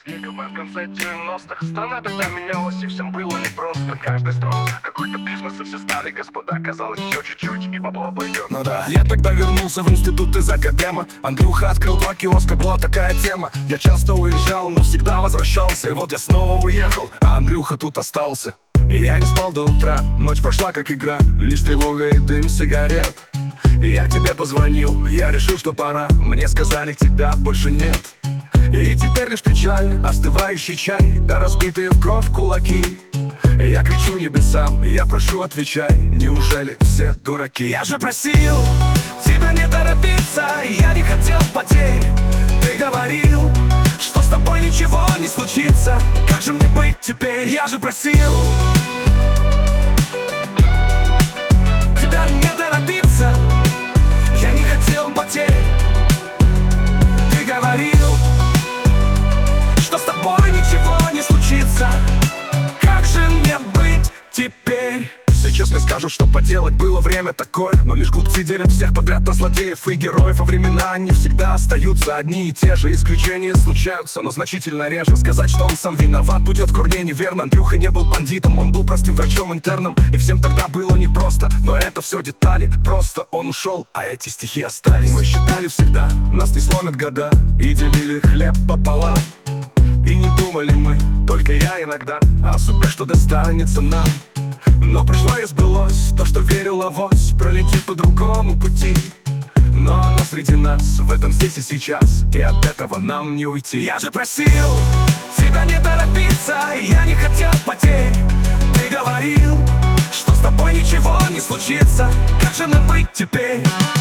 Снеговая в конце 90-х. Страна тогда менялась, и всем было непросто. Каждый строил какой-то бизнес, и все стали господа. Казалось, все чуть-чуть, и бабло пойдет. Ну да. Я тогда вернулся в институт из академа. Андрюха открыл 2 киоска, была такая тема. Я часто уезжал, но всегда возвращался. И вот я снова уехал, а Андрюха тут остался. И я не спал до утра, ночь прошла как игра. Лишь тревога и дым сигарет. И я тебе позвонил, я решил, что пора. Мне сказали, тебя больше нет. И теперь лишь печаль, остывающий чай, да разбитые в кровь кулаки. И я кричу небесам, я прошу, отвечай, неужели все дураки? Я же просил тебя не торопиться, я не хотел потерь. Ты говорил, что с тобой ничего не случится. Как же мне быть теперь? Я же просил тебя не торопиться, я не хотел потерь. Ты говорил, что с тобой ничего не случится. Как же мне быть теперь? Все честно скажут, что поделать было время такое. Но лишь глупцы делят всех подряд на злодеев и героев. А времена они всегда остаются одни и те же. Исключения случаются, но значительно реже. Сказать, что он сам виноват, будет в корне неверно. Андрюха не был бандитом, он был простым врачом-интерном. И всем тогда было непросто, но это все детали. Просто он ушел, а эти стихи остались. Мы считали всегда, нас не сломят года, и делили хлеб пополам. И не думали мы, только я иногда, о судьбе, что достанется нам. Но пришло и сбылось то, что верил авось, пролетит по другому пути. Но она среди нас, в этом здесь и сейчас, и от этого нам не уйти. Я же просил тебя не торопиться, я не хотел потерь. Ты говорил, что с тобой ничего не случится. Как же нам быть теперь?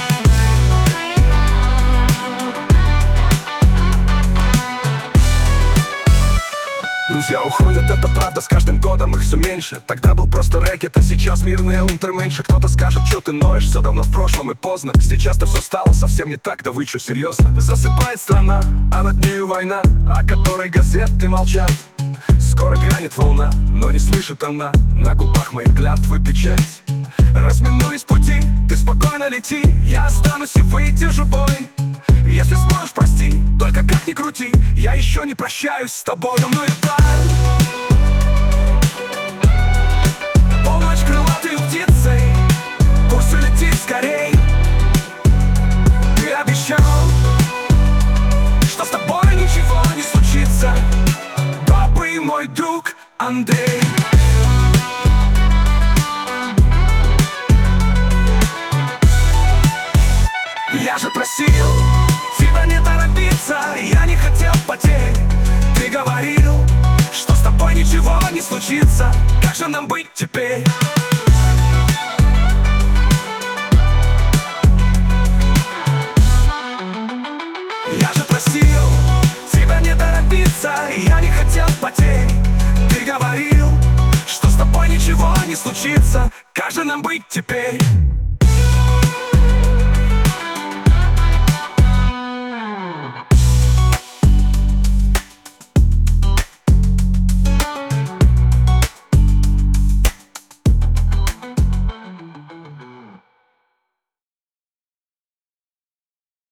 Друзья уходят, это правда, с каждым годом их все меньше. Тогда был просто рэкет, а сейчас мирные ультраменьше. Кто-то скажет, что ты ноешь, все давно в прошлом и поздно. Сейчас-то все стало совсем не так, да вы что, серьезно? Засыпает страна, а над нею война, о которой газеты молчат. Скоро грянет волна, но не слышит она на губах моих клятвы печать. Разминуясь пути, ты спокойно лети, я останусь и выдержу бой. Если сможешь, прости, только как ни крути, я еще не прощаюсь с тобой. Ну и даль, полночь крылатой птицей, пусть улетит скорей. Ты обещал, что с тобой ничего не случится. Добрый мой друг Андрей. Я же просил тебя не торопиться, я не хотел потерь. Ты говорил, что с тобой ничего не случится. Как же нам быть теперь? Я же просил тебя не торопиться, я не хотел потерь. Ты говорил, что с тобой ничего не случится. Как же нам быть теперь?